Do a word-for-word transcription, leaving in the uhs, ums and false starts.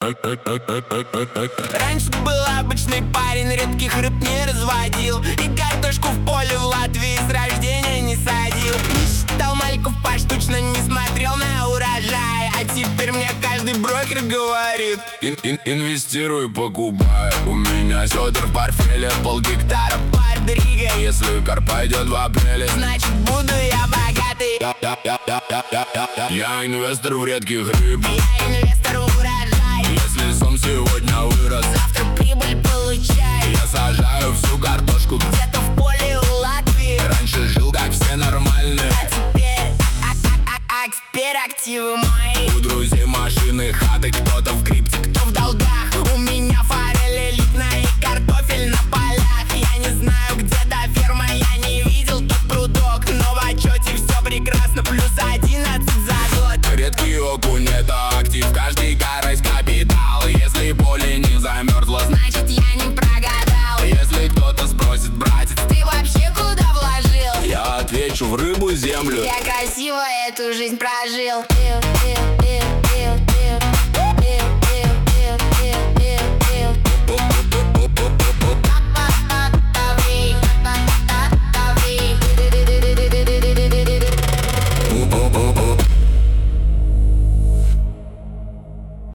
Раньше был обычный парень, редких рыб не разводил и картошку в поле в Латвии с рождения не садил. Не считал мальков поштучно, не смотрел на урожай. А теперь мне каждый брокер говорит: Ин -ин инвестируй, покупай. У меня седр в портфеле, полгектара под Ригой. Если кар пойдет в апреле, значит буду я богатый. Я, я, я, я, я, я, я, я. Я инвестор в редких рыб. Я инвестор в урожай. Если сом сегодня вырос, завтра прибыль получай. Я сажаю всю картошку где-то в поле у Латвии. Раньше жил как все нормальные, а теперь, а, а, а, а теперь активы мои. У друзей машины, хаты, кто-то в крипте, кто в долгах. У меня форель элитная и картофель на полях. Я не знаю, где та ферма, я не видел тот прудок, но в отчете все прекрасно, плюс одиннадцать за год. Редкий окунь — это актив, каждый карась капитал. Если поле не замерзло, значит я не прогадал. Если кто-то спросит: братец, ты вообще куда вложил? Я отвечу: в рыбу, землю. Я красиво эту жизнь прожил.